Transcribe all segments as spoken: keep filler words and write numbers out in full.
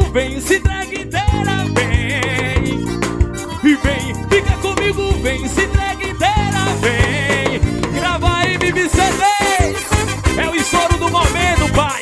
vem, se entrega inteira, vem. E vem, fica comigo, vem, se entrega inteira, vem. Grava aí, Bibi C D. É o estouro do momento, pai.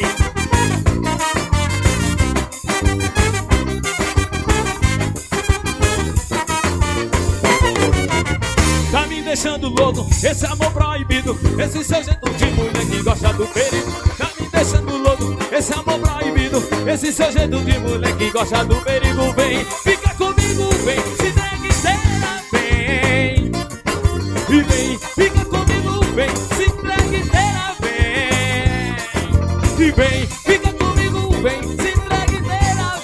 Tá me deixando louco, esse amor proibido, esse seu jeito de mulher que gosta do perigo. Tá me deixando louco, esse amor proibido, esse seu jeito de mulher que gosta do perigo. Vem, fica comigo, vem, se entrega inteira, vem. E vem, fica comigo, vem, se entrega inteira, vem. E vem, fica comigo, vem, se entrega inteira,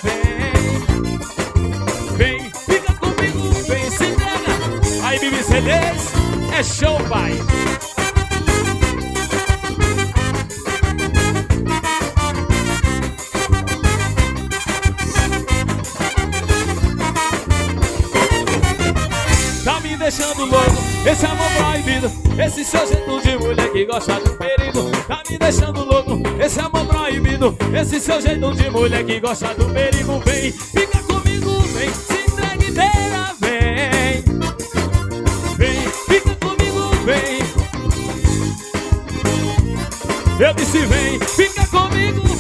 vem. Vem, fica comigo, vem, se entrega. Aí, Bibi C Ds, é show, pai. Tá me deixando louco, esse amor proibido, esse seu jeito de mulher que gosta do perigo. Tá me deixando louco, esse amor proibido, esse seu jeito de mulher que gosta do perigo. Vem, fica comigo, vem, se entrega inteira, vem. Vem, fica comigo, vem. Eu disse vem, fica comigo.